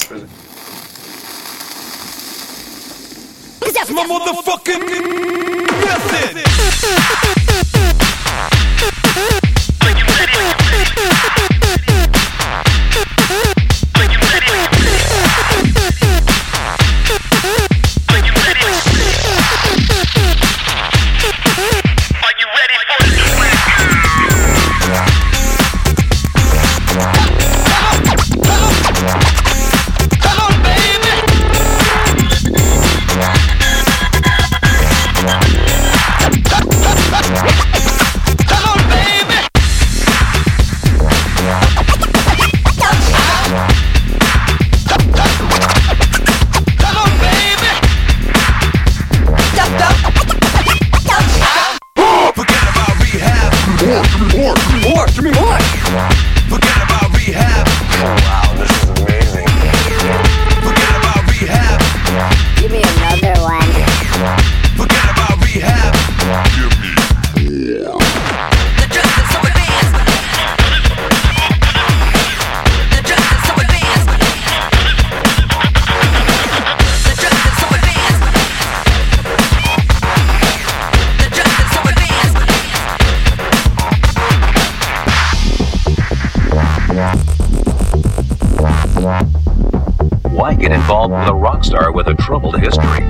prison. It's my motherfucking method. Why get involved with a rock star with a troubled history?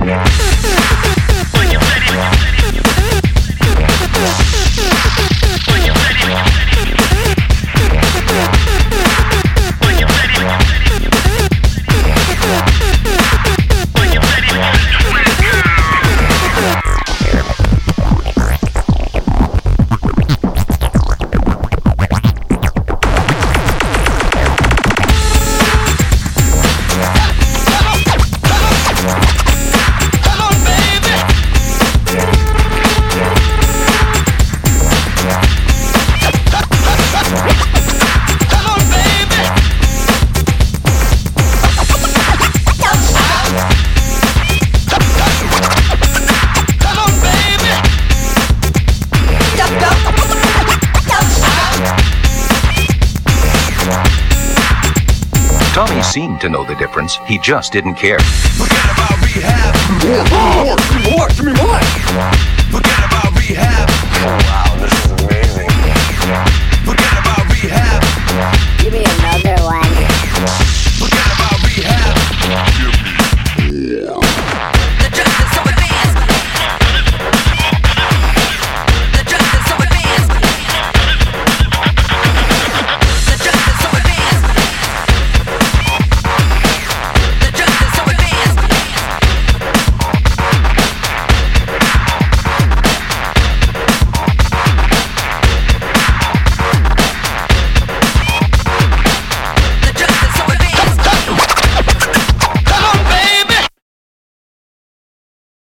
Tommy seemed to know the difference. He just didn't care. Forget about rehab. More, give me more. Forget about rehab. Wow, this is